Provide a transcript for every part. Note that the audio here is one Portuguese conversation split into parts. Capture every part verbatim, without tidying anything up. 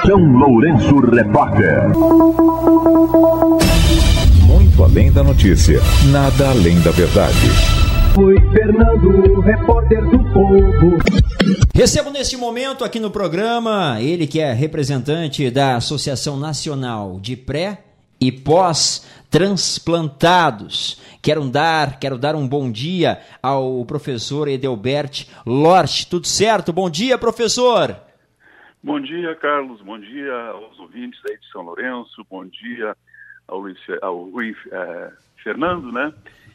São Lourenço Repórter. Muito além da notícia, nada além da verdade. Foi Fernando, repórter do Povo. Recebo neste momento aqui no programa ele que é representante da Associação Nacional de Pré e Pós-Transplantados. Quero dar, quero dar um bom dia ao professor Edelbert Lorch. Tudo certo? Bom dia, professor! Bom dia, Carlos. Bom dia aos ouvintes aí de São Lourenço. Bom dia ao Luiz, ao Rui é, Fernando, né?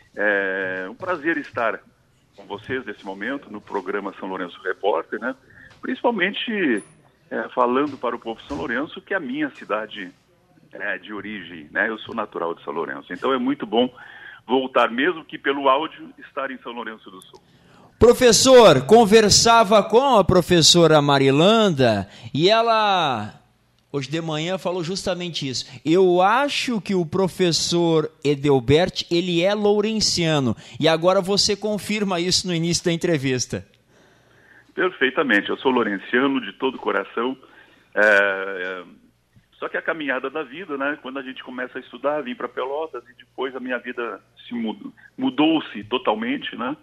É um prazer estar com vocês nesse momento no programa São Lourenço Repórter, né? Principalmente é, falando para o povo de São Lourenço que é a minha cidade é, de origem, né? Eu sou natural de São Lourenço, então é muito bom voltar, mesmo que pelo áudio, estar em São Lourenço do Sul. Professor, conversava com a professora Marilanda e ela, hoje de manhã, falou justamente isso. Eu acho que o professor Edelbert, ele é lourenciano. E agora você confirma isso no início da entrevista. Perfeitamente. Eu sou lourenciano de todo o coração. É, é, só que a caminhada da vida, né? Quando a gente começa a estudar, vim para Pelotas e depois a minha vida se mudou, mudou-se totalmente, né?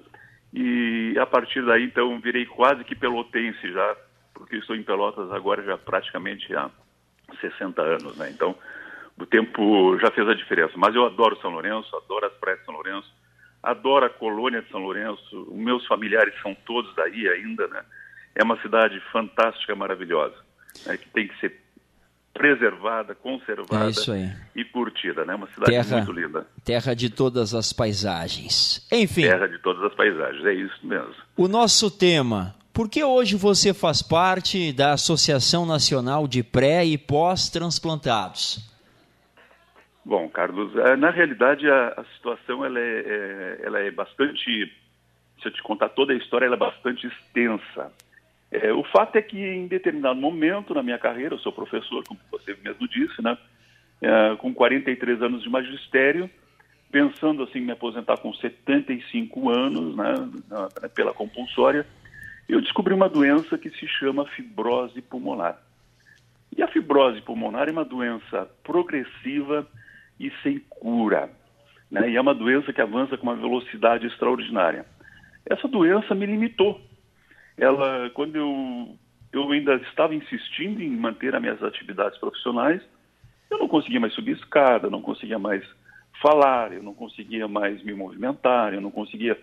E a partir daí, então, virei quase que pelotense já, porque estou em Pelotas agora já praticamente há sessenta anos, né? Então, o tempo já fez a diferença. Mas eu adoro São Lourenço, adoro as praias de São Lourenço, adoro a colônia de São Lourenço, os meus familiares são todos daí ainda, né? É uma cidade fantástica, maravilhosa, né? Que tem que ser preservada, conservada é isso aí. E curtida, né? Uma cidade terra, muito linda. Terra de todas as paisagens. Enfim. Terra de todas as paisagens, é isso mesmo. O nosso tema, por que hoje você faz parte da Associação Nacional de Pré e Pós-Transplantados? Bom, Carlos, na realidade a, a situação ela é, é, ela é bastante, se eu te contar toda a história, ela é bastante extensa. É, o fato é que em determinado momento na minha carreira, eu sou professor, como você mesmo disse, né? É, com quarenta e três anos de magistério, pensando assim em me aposentar com setenta e cinco anos, né? Na, pela compulsória, eu descobri uma doença que se chama fibrose pulmonar. E a fibrose pulmonar é uma doença progressiva e sem cura, né? E é uma doença que avança com uma velocidade extraordinária. Essa doença me limitou. Ela, quando eu, eu ainda estava insistindo em manter as minhas atividades profissionais, eu não conseguia mais subir escada, não conseguia mais falar, eu não conseguia mais me movimentar, eu não conseguia...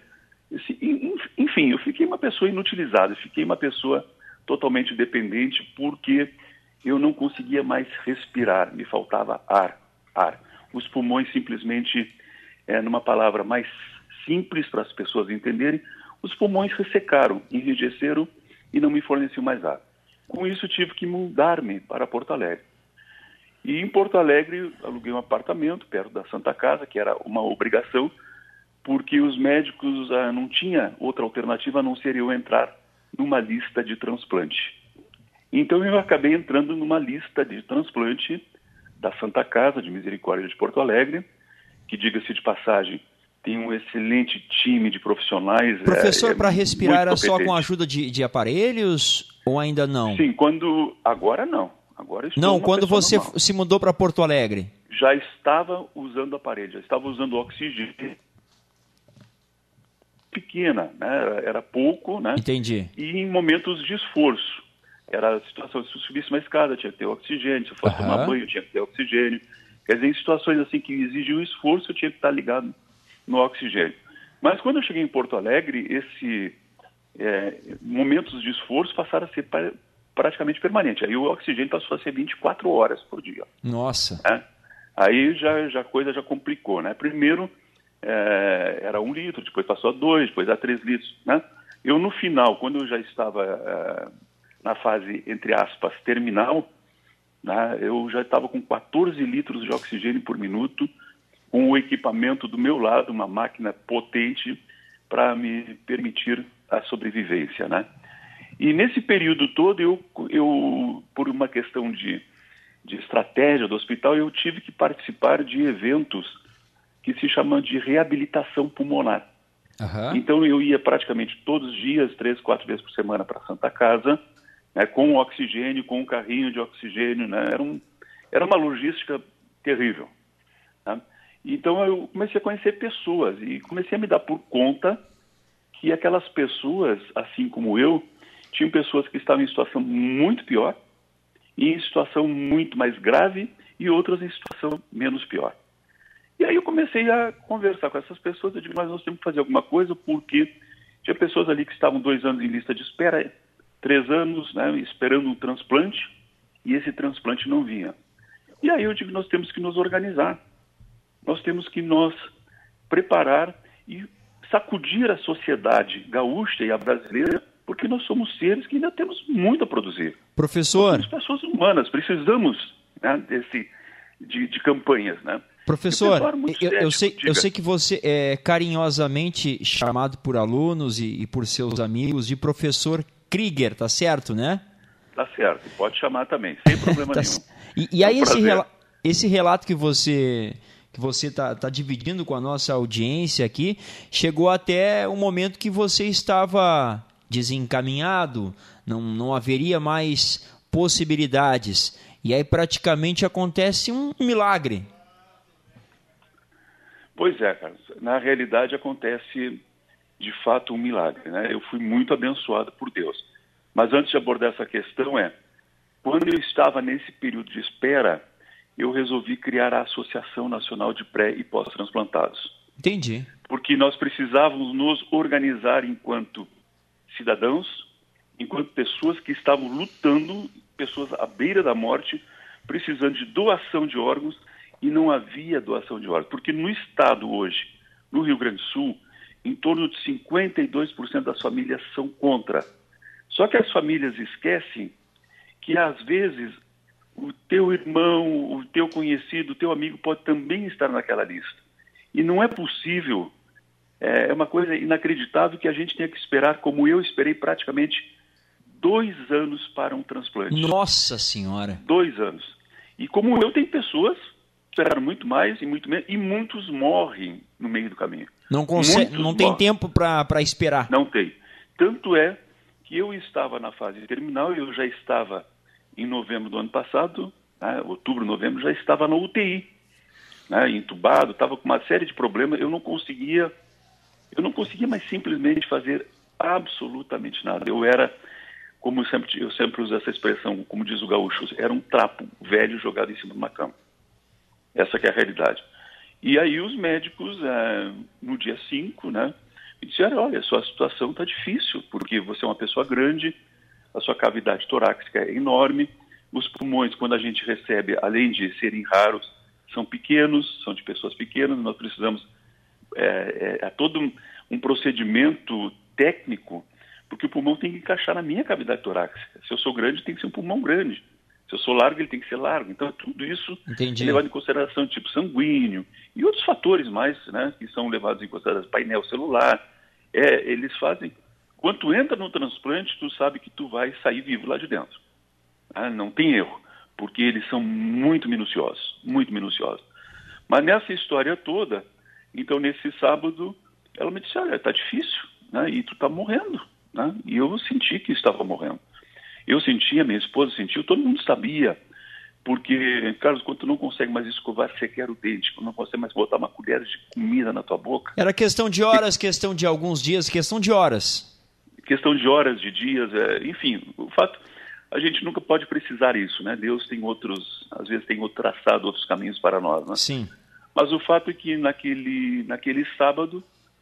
Enfim, eu fiquei uma pessoa inutilizada, eu fiquei uma pessoa totalmente dependente porque eu não conseguia mais respirar, me faltava ar, ar. Os pulmões simplesmente, é, numa palavra mais simples para as pessoas entenderem, os pulmões ressecaram, enrijeceram e não me forneciam mais ar. Com isso, tive que mudar-me para Porto Alegre. E em Porto Alegre, aluguei um apartamento perto da Santa Casa, que era uma obrigação, porque os médicos ah, não tinham outra alternativa a não ser eu entrar numa lista de transplante. Então, eu acabei entrando numa lista de transplante da Santa Casa de Misericórdia de Porto Alegre, que, diga-se de passagem, tem um excelente time de profissionais. Professor, é, para é respirar era só com a competente. ajuda de, de aparelhos ou ainda não? Sim, quando... Agora não. Agora estou não, uma quando você normal. se mudou para Porto Alegre? Já estava usando aparelho, já estava usando oxigênio. Pequena, né? Era, era pouco, né? Entendi. E em momentos de esforço. Era a situação, se eu subisse uma escada, tinha que ter oxigênio, se eu fosse Aham. tomar banho, tinha que ter oxigênio. Quer dizer, em situações assim que exigiam esforço, eu tinha que estar ligado no oxigênio. Mas quando eu cheguei em Porto Alegre, esse é, momentos de esforço passaram a ser pra, praticamente permanente. Aí o oxigênio passou a ser vinte e quatro horas por dia. Nossa. Né? Aí já, já a coisa já complicou, né? Primeiro é, era um litro, depois passou a dois, depois a três litros, né? Eu no final, quando eu já estava é, na fase, entre aspas, terminal, né, eu já estava com quatorze litros de oxigênio por minuto, com o equipamento do meu lado, uma máquina potente para me permitir a sobrevivência, né? E nesse período todo, eu, eu por uma questão de, de estratégia do hospital, eu tive que participar de eventos que se chamam de reabilitação pulmonar. Uhum. Então eu ia praticamente todos os dias, três, quatro vezes por semana para a Santa Casa, né, com oxigênio, com um carrinho de oxigênio, né, era, um, era uma logística terrível. Tá? Então eu comecei a conhecer pessoas e comecei a me dar por conta que aquelas pessoas, assim como eu, tinham pessoas que estavam em situação muito pior, e em situação muito mais grave, e outras em situação menos pior. E aí eu comecei a conversar com essas pessoas, eu digo, mas nós temos que fazer alguma coisa, porque tinha pessoas ali que estavam dois anos em lista de espera, três anos, né, esperando um transplante, e esse transplante não vinha. E aí eu digo, nós temos que nos organizar, nós temos que nos preparar e sacudir a sociedade gaúcha e a brasileira, porque nós somos seres que ainda temos muito a produzir. Professor... Nós somos pessoas humanas, precisamos, né, desse, de, de campanhas, né? Professor, eu, sério, eu, sei, eu sei que você é carinhosamente chamado por alunos e, e por seus amigos de professor Krieger, tá certo, né? Tá certo, pode chamar também, sem problema tá, nenhum. E, e aí é um esse, rela, esse relato que você que você está tá dividindo com a nossa audiência aqui, chegou até o momento que você estava desencaminhado, não, não haveria mais possibilidades. E aí praticamente acontece um milagre. Pois é, Carlos. Na realidade acontece de fato um milagre, né? Eu fui muito abençoado por Deus. Mas antes de abordar essa questão é, quando eu estava nesse período de espera, eu resolvi criar a Associação Nacional de Pré- e Pós-Transplantados. Entendi. Porque nós precisávamos nos organizar enquanto cidadãos, enquanto pessoas que estavam lutando, pessoas à beira da morte, precisando de doação de órgãos, e não havia doação de órgãos. Porque no estado hoje, no Rio Grande do Sul, em torno de cinquenta e dois por cento das famílias são contra. Só que as famílias esquecem que, às vezes, o teu irmão, o teu conhecido, o teu amigo pode também estar naquela lista. E não é possível, é uma coisa inacreditável que a gente tenha que esperar, como eu esperei praticamente dois anos para um transplante. Nossa Senhora! Dois anos. E como eu, tem pessoas que esperaram muito mais e muito menos, e muitos morrem no meio do caminho. Não, consegue, não tem morrem. tempo para esperar. Não tem. Tanto é que eu estava na fase terminal, eu já estava em novembro do ano passado, né, outubro, novembro, já estava na U T I, né, entubado, estava com uma série de problemas, eu não conseguia, eu não conseguia mais simplesmente fazer absolutamente nada. Eu era, como eu sempre, eu sempre uso essa expressão, como diz o gaúcho, era um trapo velho jogado em cima de uma cama. Essa que é a realidade. E aí os médicos, é, no dia cinco, né, me disseram, olha, a sua situação está difícil, porque você é uma pessoa grande, a sua cavidade torácica é enorme, os pulmões, quando a gente recebe, além de serem raros, são pequenos, são de pessoas pequenas, nós precisamos, é, é, é todo um, um procedimento técnico, porque o pulmão tem que encaixar na minha cavidade torácica. Se eu sou grande, tem que ser um pulmão grande. Se eu sou largo, ele tem que ser largo. Então, tudo isso Entendi. é levado em consideração, tipo sanguíneo, e outros fatores mais, né, que são levados em consideração, painel celular. É, eles fazem... Quando tu entra no transplante, tu sabe que tu vai sair vivo lá de dentro. Ah, não tem erro, porque eles são muito minuciosos, muito minuciosos. Mas nessa história toda, então nesse sábado, ela me disse, olha, tá difícil, né, e tu tá morrendo. Né? E eu senti que estava morrendo. Eu sentia, minha esposa sentiu, todo mundo sabia, porque, Carlos, quando tu não consegue mais escovar sequer o dente, quando não consegue mais botar uma colher de comida na tua boca... Era questão de horas, questão de alguns dias, questão de horas. Questão de horas, de dias, é, enfim, o fato, a gente nunca pode precisar isso, né? Deus tem outros, às vezes tem outro traçado, outros caminhos para nós, né? Sim. Mas o fato é que naquele, naquele sábado,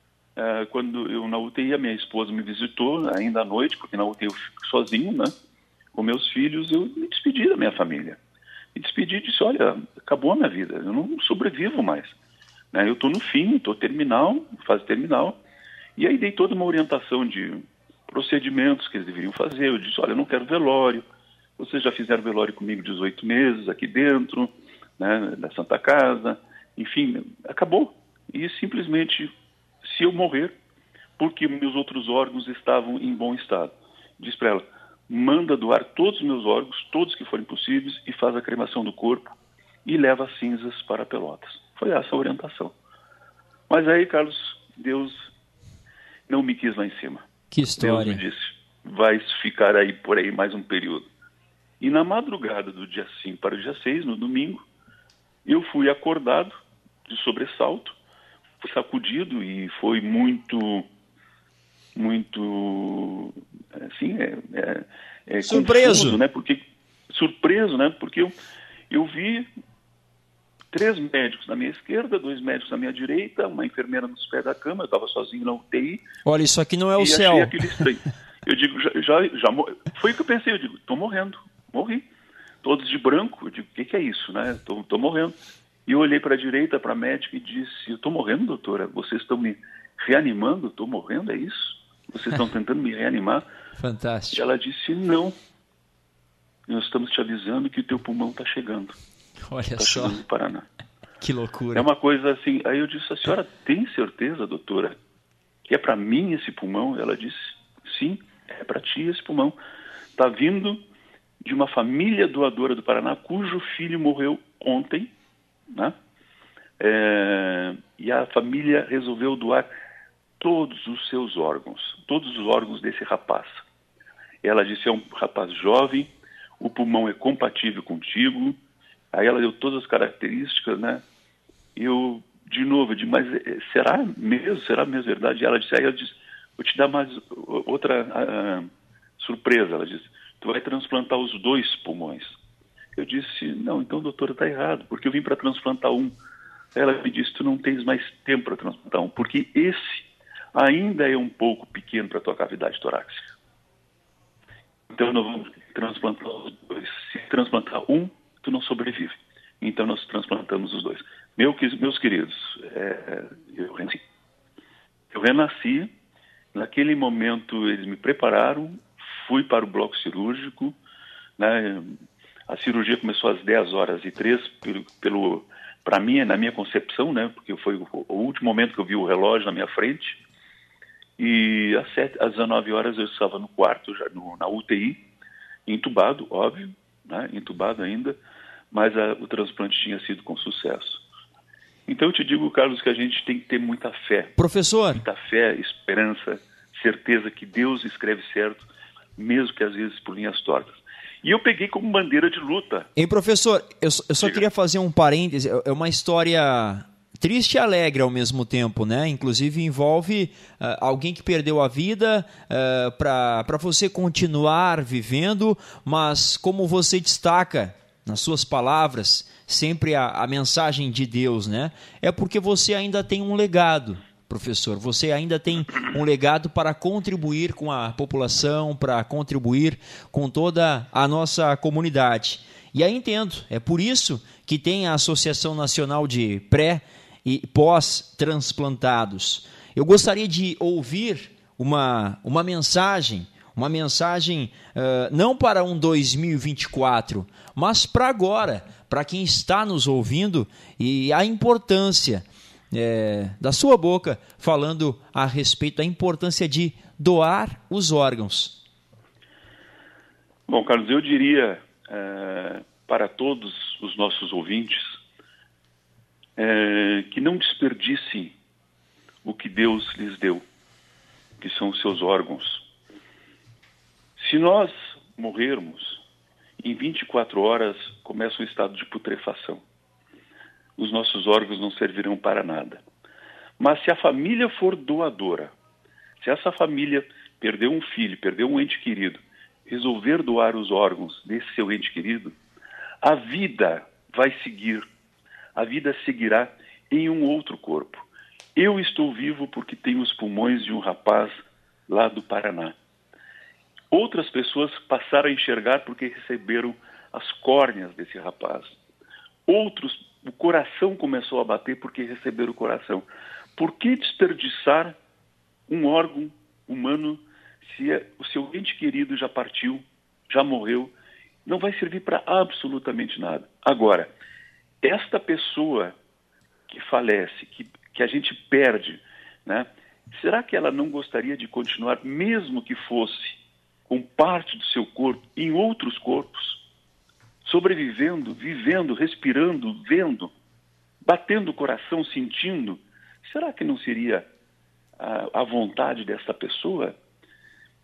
é, quando eu na U T I, a minha esposa me visitou, ainda à noite, porque na U T I eu fico sozinho, né? Com meus filhos, eu me despedi da minha família. Me despedi e disse, olha, acabou a minha vida, eu não sobrevivo mais. Né? Eu estou no fim, estou terminal, fase terminal, e aí dei toda uma orientação de procedimentos que eles deveriam fazer. Eu disse, olha, eu não quero velório, vocês já fizeram velório comigo dezoito meses aqui dentro, né, da Santa Casa, enfim, acabou. E simplesmente, se eu morrer, porque meus outros órgãos estavam em bom estado, disse para ela, manda doar todos os meus órgãos, todos que forem possíveis, e faz a cremação do corpo e leva as cinzas para Pelotas. Foi essa a orientação. Mas aí, Carlos, Deus não me quis lá em cima. Que história. Deus me disse, vai ficar aí por aí mais um período. E na madrugada do dia cinco para o dia seis, no domingo, eu fui acordado de sobressalto, fui sacudido e foi muito, muito, assim, é, é, é surpreso, confuso, né? Porque, surpreso, né? Porque eu, eu vi três médicos na minha esquerda, dois médicos na minha direita, uma enfermeira nos pés da cama, eu estava sozinho na U T I. Olha, isso aqui não é o e céu. Achei aquele estranho. Eu digo, já, já, já, foi o que eu pensei, eu digo, estou morrendo, morri. Todos de branco, eu digo, o que, que é isso, né? Estou morrendo. E eu olhei para a direita, para a médica e disse, eu estou morrendo, doutora, vocês estão me reanimando? Estou morrendo, é isso? Vocês estão tentando me reanimar? Fantástico. E ela disse, não, nós estamos te avisando que o teu pulmão está chegando. Olha tá só, chegando no Paraná. Que loucura. É uma coisa assim, aí eu disse, a senhora tem certeza, doutora, que é para mim esse pulmão? Ela disse, sim, é para ti esse pulmão. Está vindo de uma família doadora do Paraná, cujo filho morreu ontem, né? É, e a família resolveu doar todos os seus órgãos, todos os órgãos desse rapaz. Ela disse, é um rapaz jovem, o pulmão é compatível contigo. Aí ela deu todas as características, né? E eu, de novo, eu disse, mas será mesmo, será mesmo verdade? E ela disse, aí ela disse, vou te dar mais outra uh, surpresa. Ela disse, tu vai transplantar os dois pulmões. Eu disse, não, então doutora, está errado, porque eu vim para transplantar um. Ela me disse, tu não tens mais tempo para transplantar um, porque esse ainda é um pouco pequeno para a tua cavidade torácica. Então nós vamos transplantar os dois. Se transplantar um, tu não sobrevive. Então nós transplantamos os dois. Meu, meus queridos, é, eu renasci. Eu renasci, naquele momento eles me prepararam, fui para o bloco cirúrgico, né? A cirurgia começou às dez horas e três, pelo, pelo, para mim, na minha concepção, né? Porque foi o, o último momento que eu vi o relógio na minha frente. E às, sete, às dezenove horas eu estava no quarto, já no, na U T I, entubado, óbvio, né? Entubado ainda, mas a, o transplante tinha sido com sucesso. Então eu te digo, Carlos, que a gente tem que ter muita fé. Professor. Muita fé, esperança, certeza que Deus escreve certo, mesmo que às vezes por linhas tortas. E eu peguei como bandeira de luta. Hein, professor, eu, eu só Diga. queria fazer um parêntese, é uma história triste e alegre ao mesmo tempo, né? Inclusive envolve uh, alguém que perdeu a vida uh, para você continuar vivendo, mas como você destaca nas suas palavras, sempre a, a mensagem de Deus, né? É porque você ainda tem um legado, professor. Você ainda tem um legado para contribuir com a população, para contribuir com toda a nossa comunidade. E aí entendo, é por isso que tem a Associação Nacional de Pré- e Pós-Transplantados. Eu gostaria de ouvir uma, uma mensagem, uma mensagem uh, não para um dois mil e vinte e quatro, mas para agora, para quem está nos ouvindo, e a importância é, da sua boca, falando a respeito da importância de doar os órgãos. Bom, Carlos, eu diria é, para todos os nossos ouvintes é, que não desperdicem o que Deus lhes deu, que são os seus órgãos. Se nós morrermos, em vinte e quatro horas começa um estado de putrefação. Os nossos órgãos não servirão para nada. Mas se a família for doadora, se essa família perdeu um filho, perdeu um ente querido, resolver doar os órgãos desse seu ente querido, a vida vai seguir. A vida seguirá em um outro corpo. Eu estou vivo porque tenho os pulmões de um rapaz lá do Paraná. Outras pessoas passaram a enxergar porque receberam as córneas desse rapaz. Outros, o coração começou a bater porque receberam o coração. Por que desperdiçar um órgão humano se o seu ente querido já partiu, já morreu? Não vai servir para absolutamente nada. Agora, esta pessoa que falece, que, que a gente perde, né? Será que ela não gostaria de continuar, mesmo que fosse com parte do seu corpo, em outros corpos, sobrevivendo, vivendo, respirando, vendo, batendo o coração, sentindo? Será que não seria a, a vontade dessa pessoa?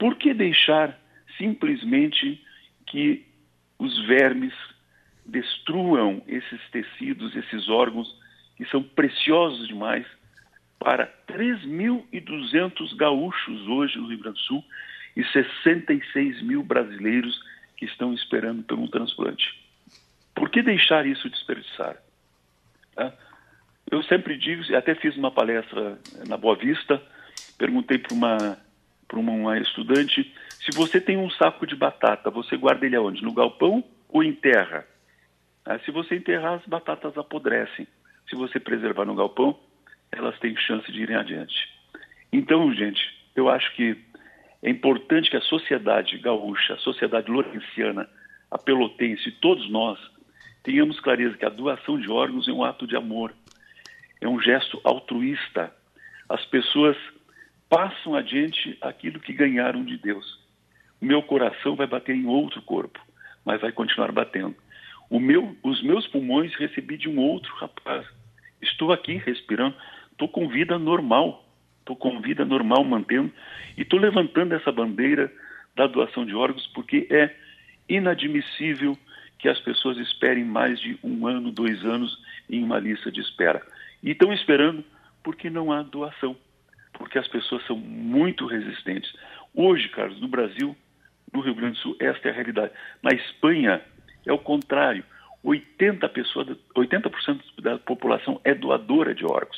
Por que deixar simplesmente que os vermes destruam esses tecidos, esses órgãos que são preciosos demais para três mil e duzentos gaúchos hoje no Rio Grande do Sul e sessenta e seis mil brasileiros que estão esperando por um transplante? Por que deixar isso desperdiçar? Tá? Eu sempre digo, até fiz uma palestra na Boa Vista, perguntei para uma, para uma estudante, se você tem um saco de batata, você guarda ele aonde? No galpão ou enterra? Ah, se você enterrar, as batatas apodrecem. Se você preservar no galpão, elas têm chance de irem adiante. Então, gente, eu acho que é importante que a sociedade gaúcha, a sociedade lourenciana, a pelotense, todos nós, tenhamos clareza que a doação de órgãos é um ato de amor, é um gesto altruísta. As pessoas passam adiante aquilo que ganharam de Deus. O meu coração vai bater em outro corpo, mas vai continuar batendo. O meu, os meus pulmões recebi de um outro rapaz. Estou aqui respirando, estou com vida normal, estou com vida normal mantendo, e estou levantando essa bandeira da doação de órgãos porque é inadmissível que as pessoas esperem mais de um ano, dois anos em uma lista de espera. E estão esperando porque não há doação, porque as pessoas são muito resistentes. Hoje, Carlos, no Brasil, no Rio Grande do Sul, esta é a realidade. Na Espanha, é o contrário. oitenta por cento, oitenta por cento da população é doadora de órgãos.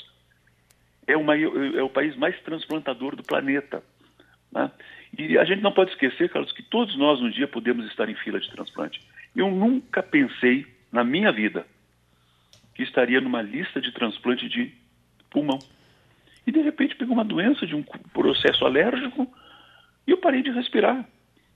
É, uma, é o país mais transplantador do planeta. Né? E a gente não pode esquecer, Carlos, que todos nós um dia podemos estar em fila de transplante. Eu nunca pensei na minha vida que estaria numa lista de transplante de pulmão. E de repente pegou uma doença de um processo alérgico e eu parei de respirar.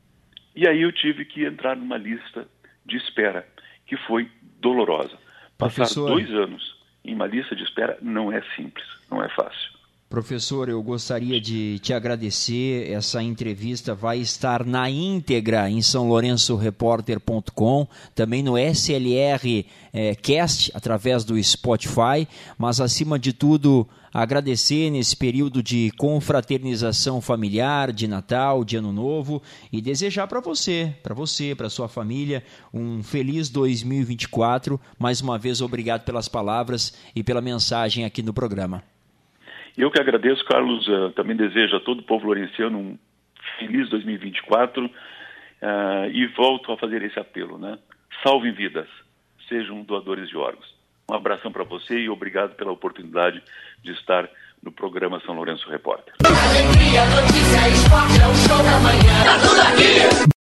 E aí eu tive que entrar numa lista de espera, que foi dolorosa. Passar Professor... dois anos em uma lista de espera não é simples, não é fácil. Professor, eu gostaria de te agradecer. Essa entrevista vai estar na íntegra em são lourenço repórter ponto com, também no S L R eh, Cast, através do Spotify, mas acima de tudo, agradecer nesse período de confraternização familiar, de Natal, de Ano Novo, e desejar para você, para você, para sua família, um feliz dois mil e vinte e quatro. Mais uma vez, obrigado pelas palavras e pela mensagem aqui no programa. Eu que agradeço, Carlos, uh, também desejo a todo o povo lourenciano um feliz dois mil e vinte e quatro uh, e volto a fazer esse apelo, né? Salvem vidas, sejam doadores de órgãos. Um abração para você e obrigado pela oportunidade de estar no programa São Lourenço Repórter. Alegria, notícia, esporte, é o show da manhã. Tá tudo aqui.